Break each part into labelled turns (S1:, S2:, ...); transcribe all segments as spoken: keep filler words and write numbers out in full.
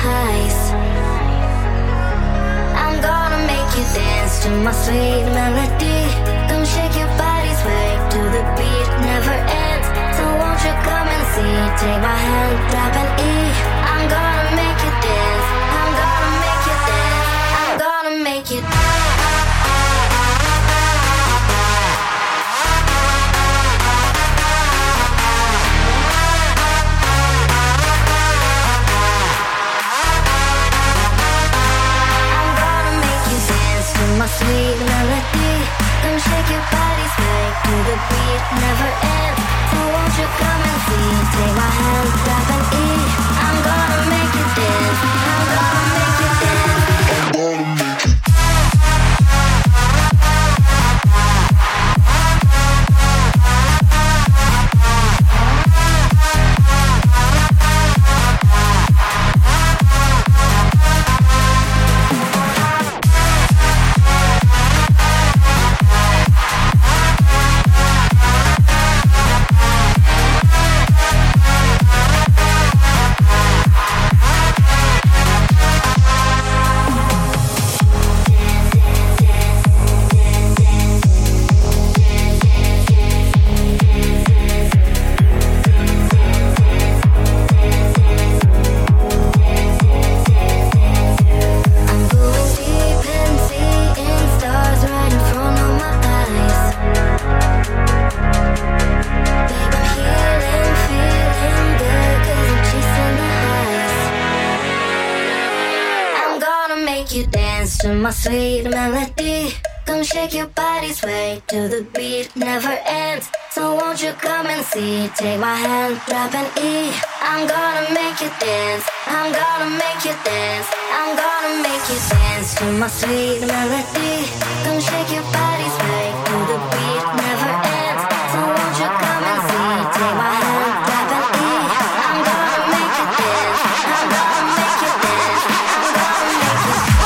S1: highs. I'm gonna make you dance to my sweet melody. Come shake your body, sway to the beat, never ends. So won't you come and see? Take my hand, grab an E. I'm gonna make you dance. I'm gonna make you dance. I'm gonna make you dance. My sweet melody, come shake your body, sway to the beat, never ends. So won't you come and see? Take my hand, grab an E. I'm gonna make you dance. I'm gonna make you dance. I'm gonna make you. My sweet melody, come shake your body, sway to the beat, never ends. So won't you come and see? Take my hand, grab an E. I'm gonna make you dance. I'm gonna make you dance. I'm gonna make you dance to my sweet melody. Come shake your body, sway to the beat, never ends. So won't you come and see? Take my hand, grab an E. I'm gonna make you dance. I'm gonna make you dance. I'm gonna make you dance.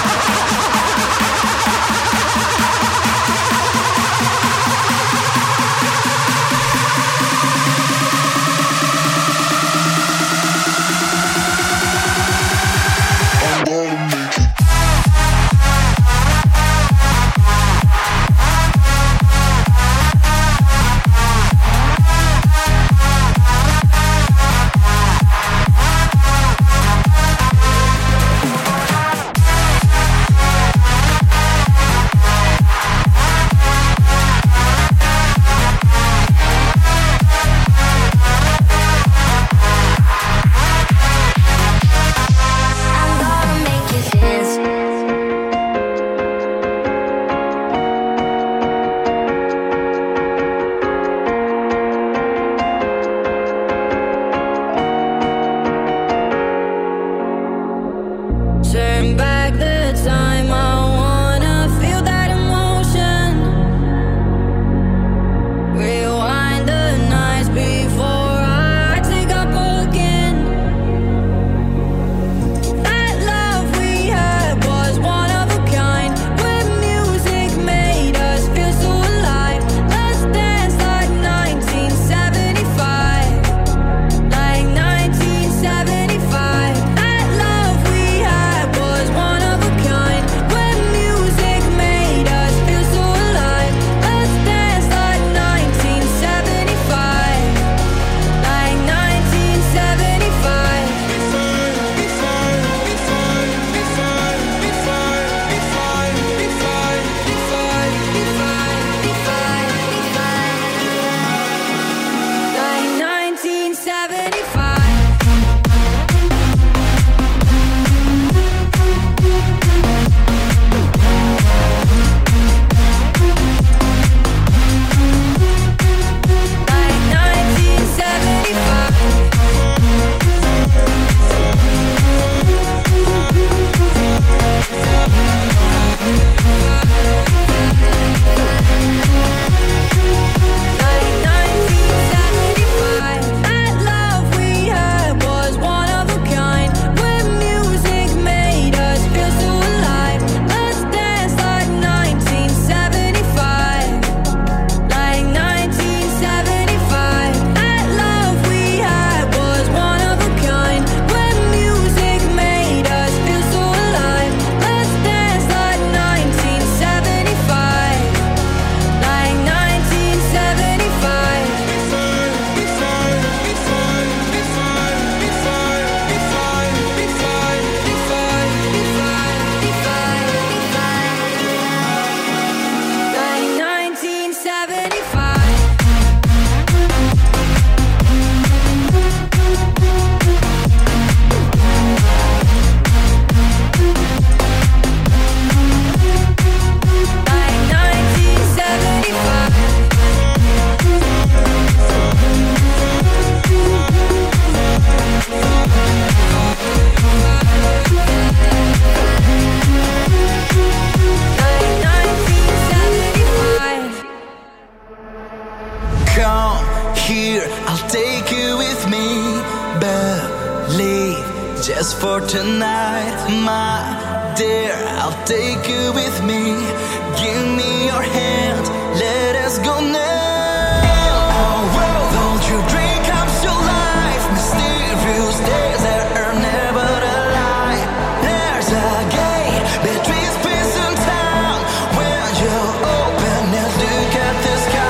S2: here, I'll take you with me. Believe just for tonight, my dear, I'll take you with me. Give me your hand, let us go now. Our world, hold your dream comes to life. Mysterious days that are never a lie. There's a gate between space and time. When you open it, look at the sky.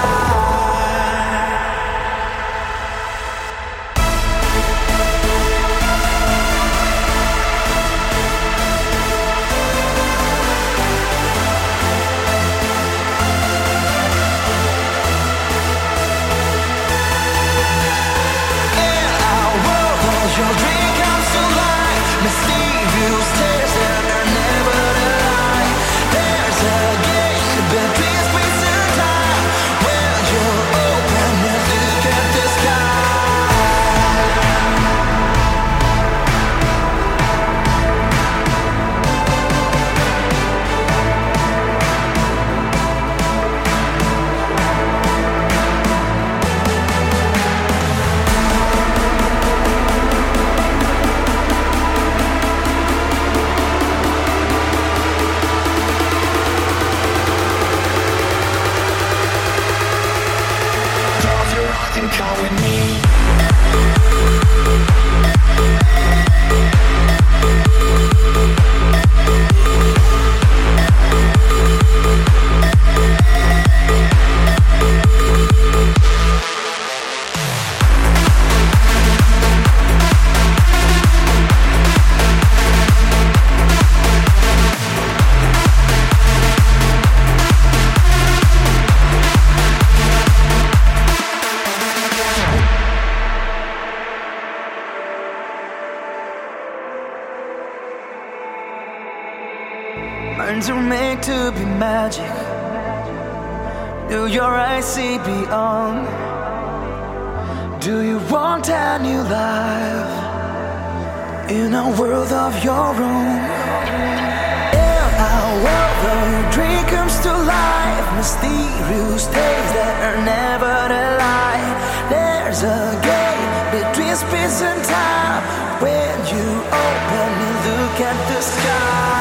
S2: Your dream comes to life. Mysterious days that are never a lie. There's a gate between space and time. When you open it, look at the sky. Close your eyes and come with me. Minds are made to be magic. Do your eyes see beyond? Do you want a new life in a world of your own? In a world of your dream comes to life. Mysterious days that are never a lie. There's a gate between space and time. When you open and look at the sky.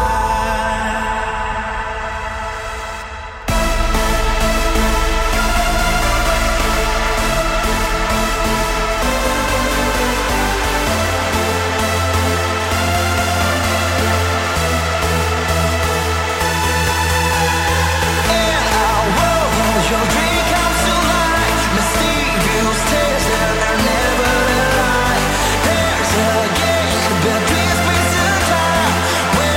S2: Your dream comes to life. Mysterious days that are never a lie. There's a gate between space and time. When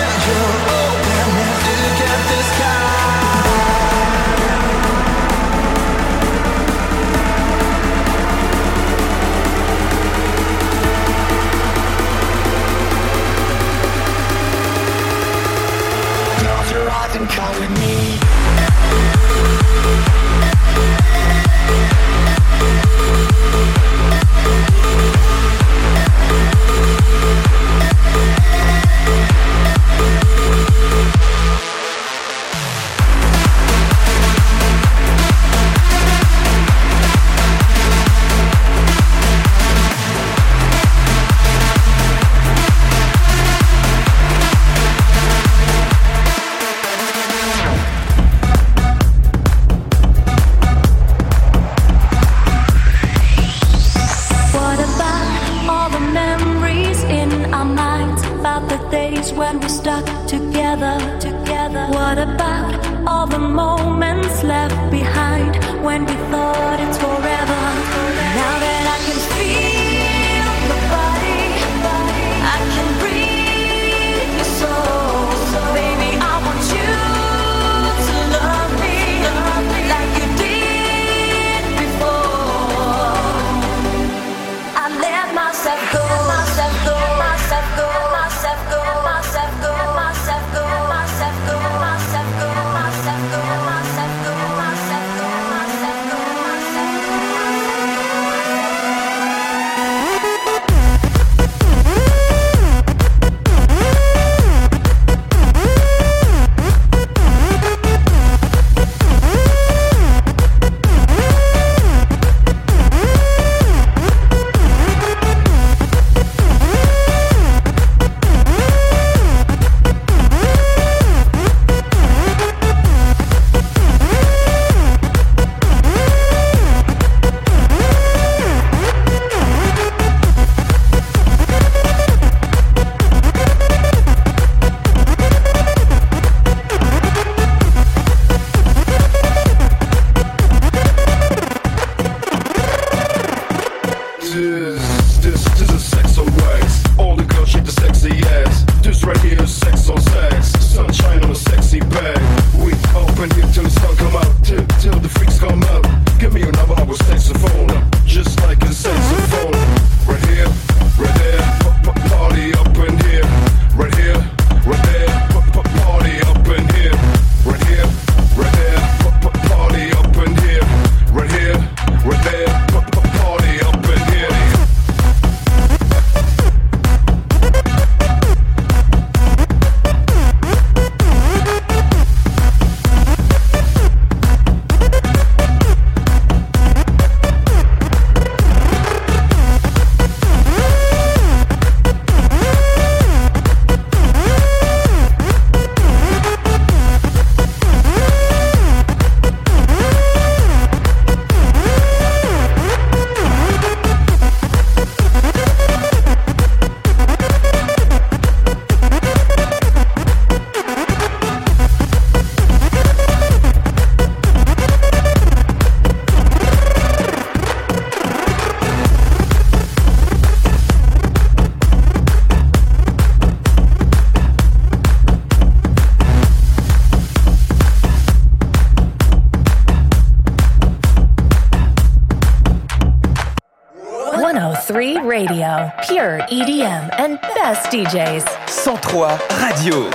S3: Radio, pure E D M and best D Js.
S4: cent trois Radio.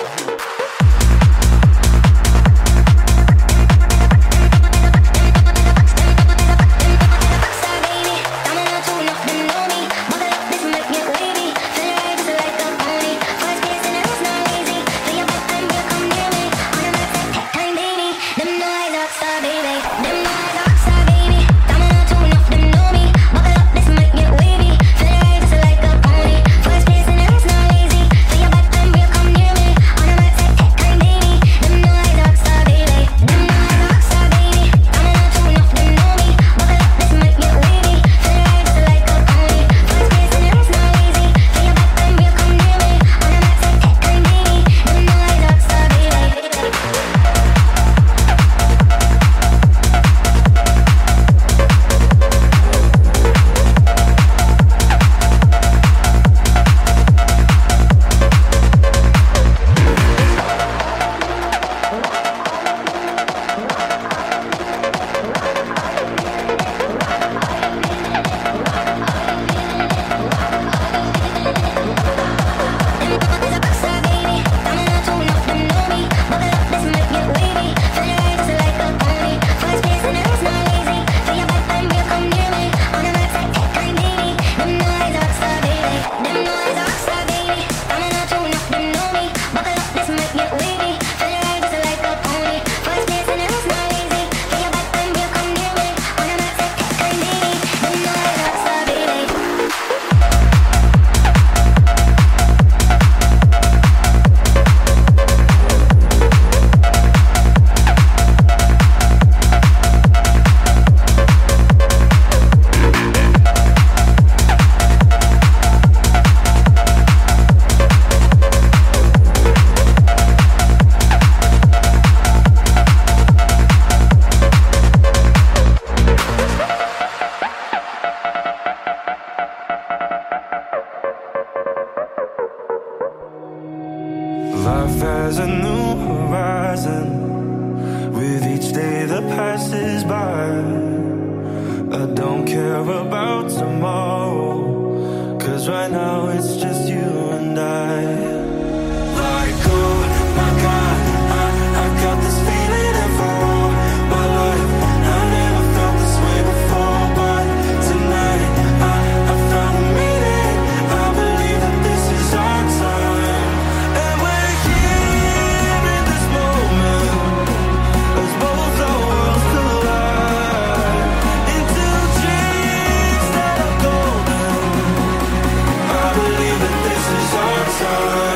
S5: Life has a new horizon. With each day that passes by, I don't care about tomorrow, 'cause right now it's just you and I. Like, oh my God, I, I got this feeling and for all my life I never felt this way before, but tonight I, I found a meaning. I believe that this is our time, and we're here in this moment as both our worlds collide into dreams that are golden. I believe that this is our time.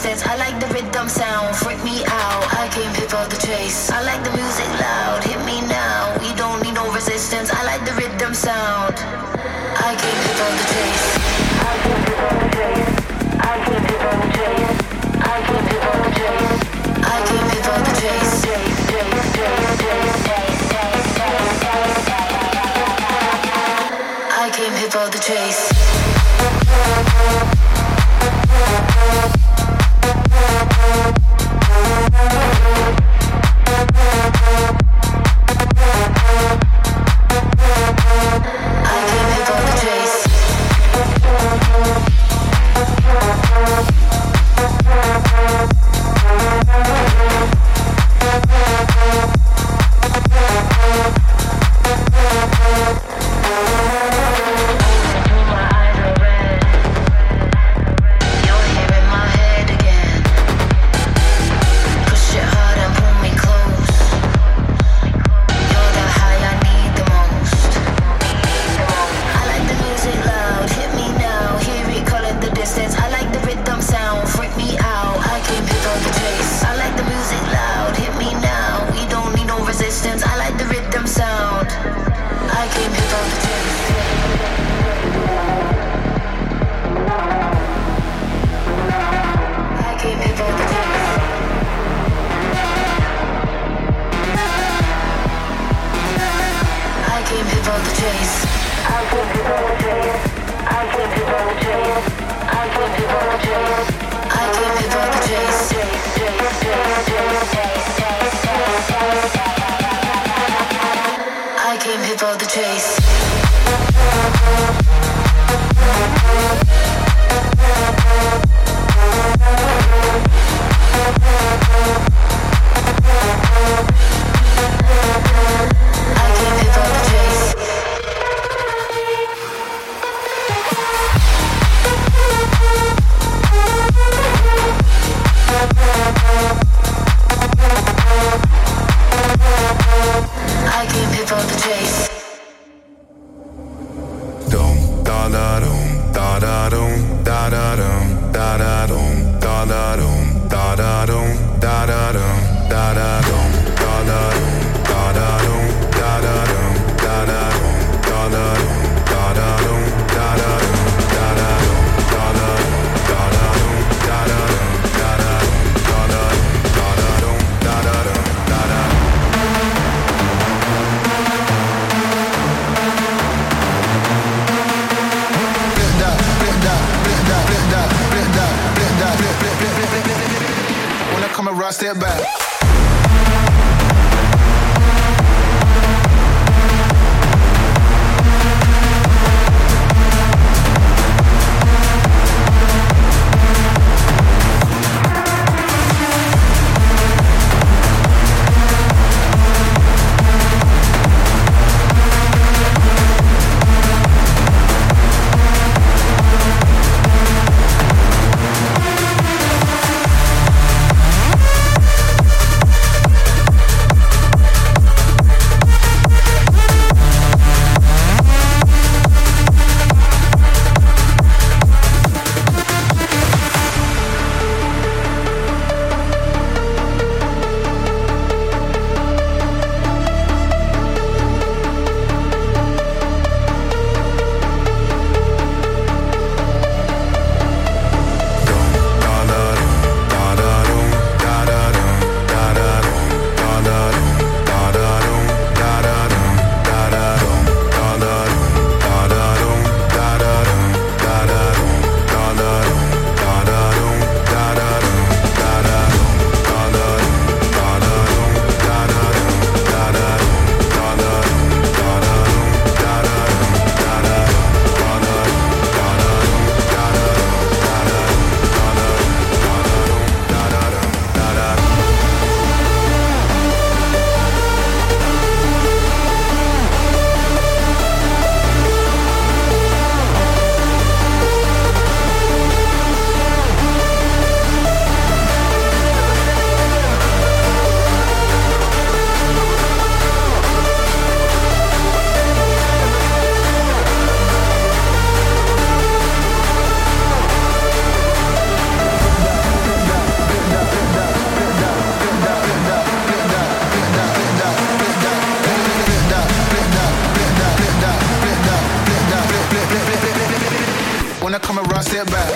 S1: distance. I like the rhythm sound, freak me out. I came here for the chase. I like the music loud, hit me now. We don't need no resistance. I like the rhythm sound. I came here for the chase. I came here for the chase. I came here for the chase. I came here for the chase. I came here for the chase. Chase, chase, chase, chase, chase, chase, chase, chase. I came here for the chase.
S6: Step back. get back.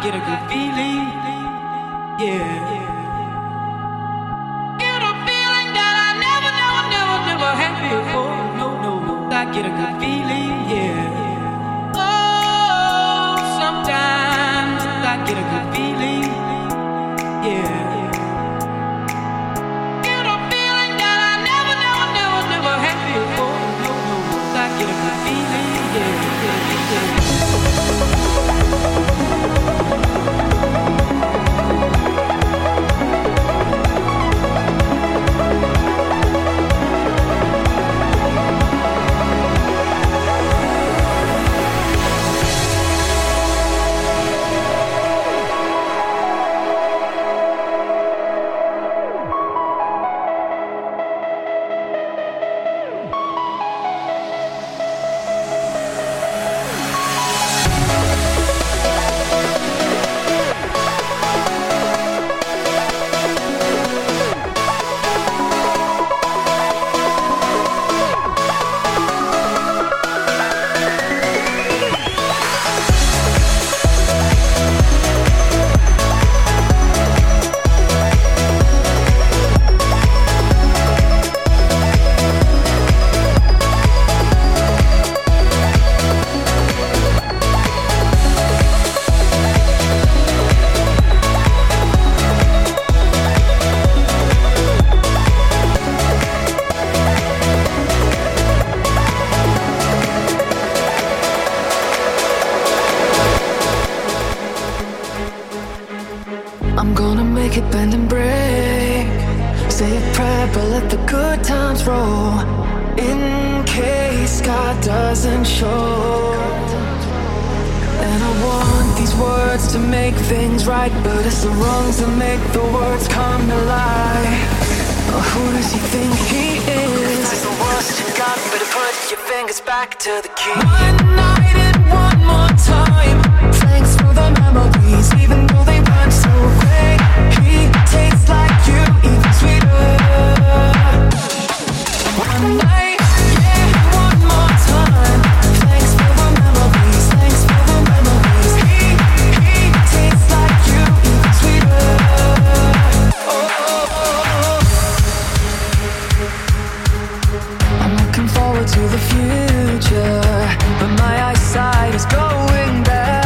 S6: get a good feeling, yeah. Get a feeling that I never, never, never, never had before. No, no, I get a good feeling, yeah. Oh, sometimes I get a good feeling, yeah. Get a feeling that I never, never, never, never had before. No, no, I get a good feeling, yeah, yeah, yeah.
S2: To the future, but my eyesight is going bad.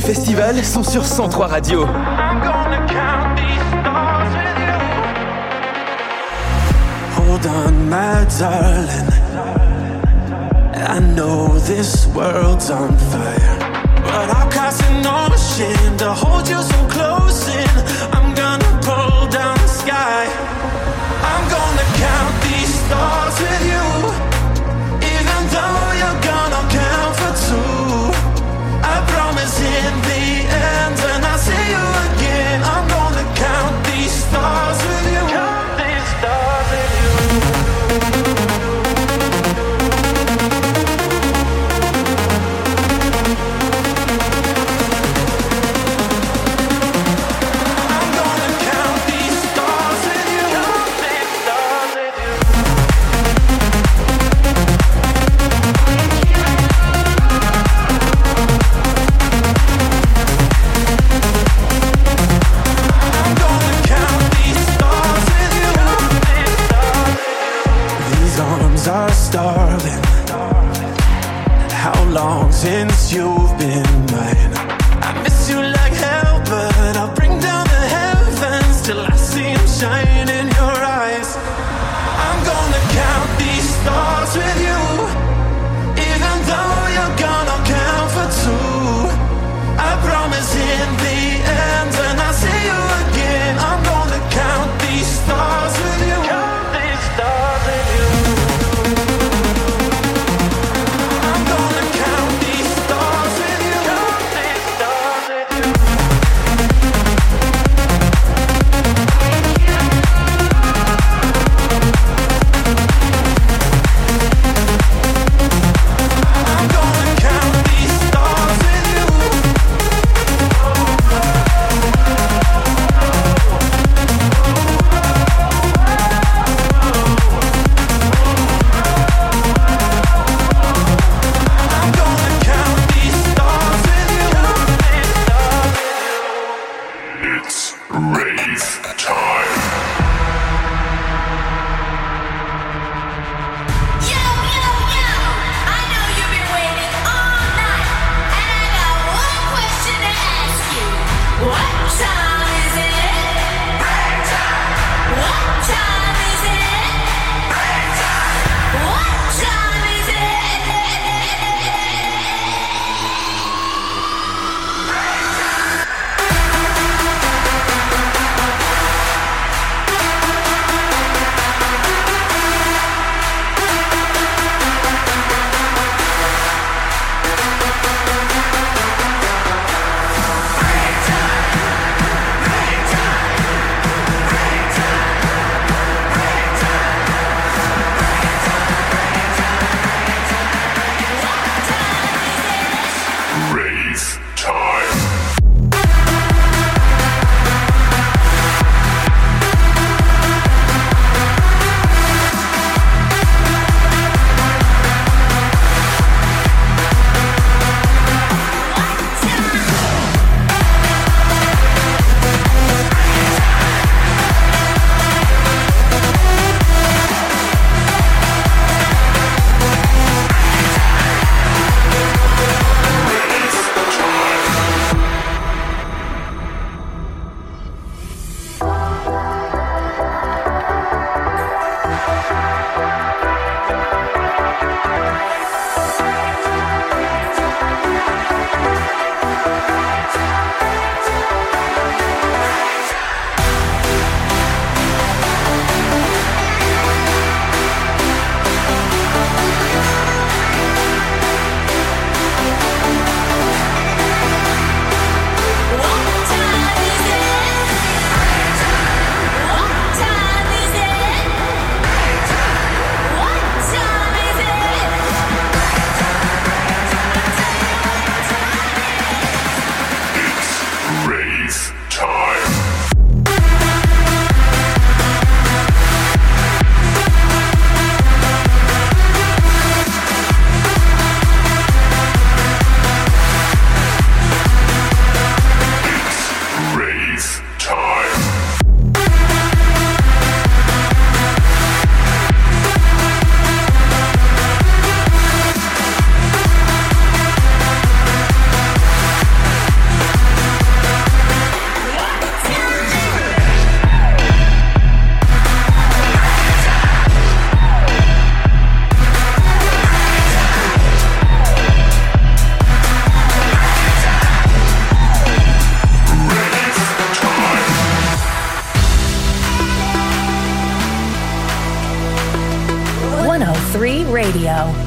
S4: festivals sont sur cent trois Radio.
S5: I'm gonna count these stars with you. Hold on, my darling. I know this world's on fire, but I'll cross an ocean to hold you so close in. I'm gonna pull down the sky. I'm gonna count these stars with you. Even though you're gonna count for two, I promise in the end, and I'll see you again. I'm gonna count these stars with you. Count these stars with you. I'm gonna count these stars with you. Count these stars with you. I'm gonna count these stars with you. These arms are starving. How long since you've been mine? I miss you like hell, but I'll bring down the heavens till I see them shine in your eyes. I'm gonna count these stars with you. Even though you're gonna count for two, I promise in the end, and I'll see you again. I'm gonna count these stars with you. Count these stars with you. I'm gonna count these stars with you. Count these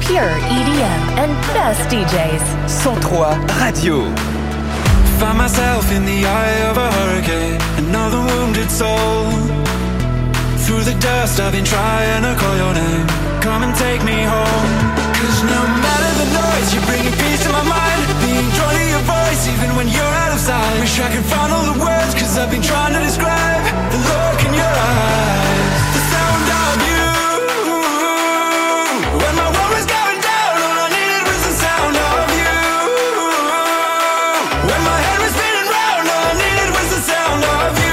S3: pure E D M and best D Js.
S4: cent trois Radio.
S5: Find myself in the eye of a hurricane, another wounded soul. Through the dust I've been trying to call your name. Come and take me home. Cause no matter the noise, you're bringing peace to my mind. Being drawn to your voice even when you're out of sight. Wish I could find all the words, cause I've been trying to describe the look in your eyes, the sound of you. When my world was going down, all I needed was the sound of you. When my head was spinning round, all I needed was the sound of you.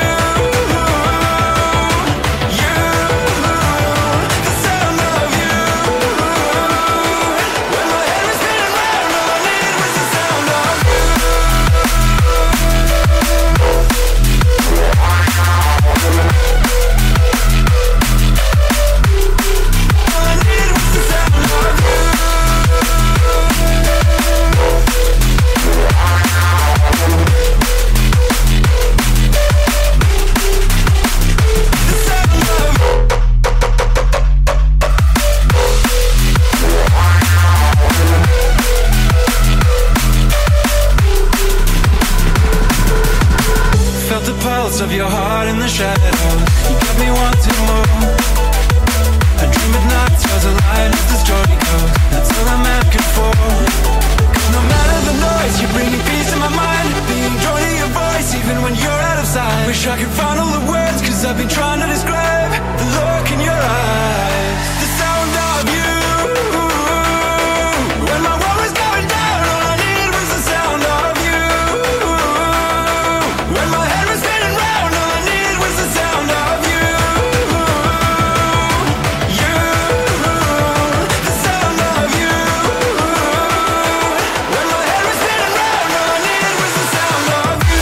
S5: Of your heart in the shadows, you got me wanting more. I dream at night, stars align as the story goes. That's all I'm asking for. Cause no matter the noise, you're bringing peace to my mind. Being drawn to your voice even when you're out of sight. Wish I could find all the words, cause I've been trying to describe the look in your eyes, the sound of you. When my world was going down, all I needed was the sound of you. When my head was spinning round, all I needed was the sound of you. You, the sound of you. When my head was spinning round, all I needed was the sound of you.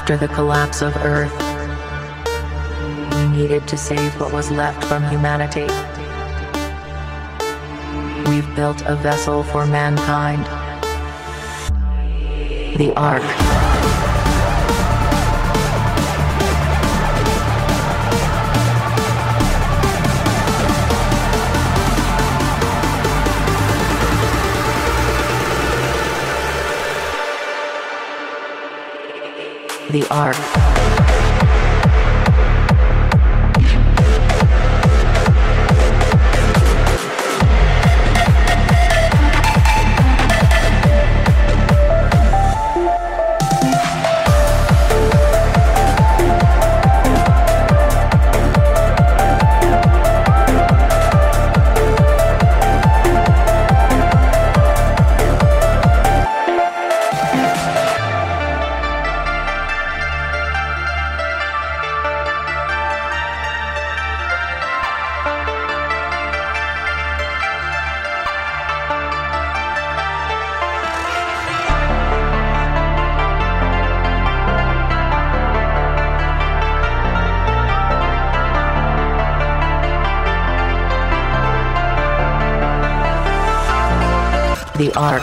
S7: After the collapse of Earth, we needed to save what was left from humanity. We've built a vessel for mankind. The Ark. The Ark. The Ark.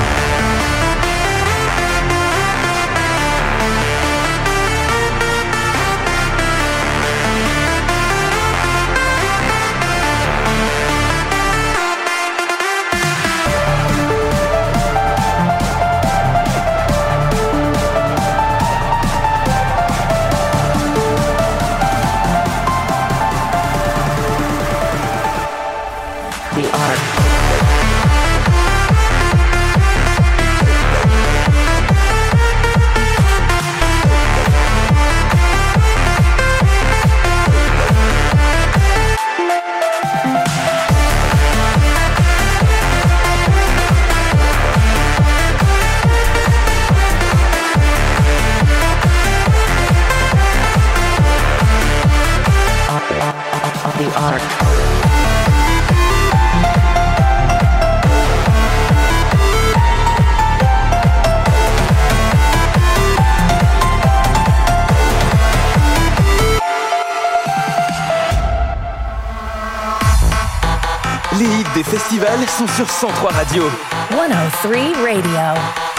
S7: The Ark. The Ark.
S4: Les hits des festivals sont sur cent trois Radio.
S3: one oh three Radio.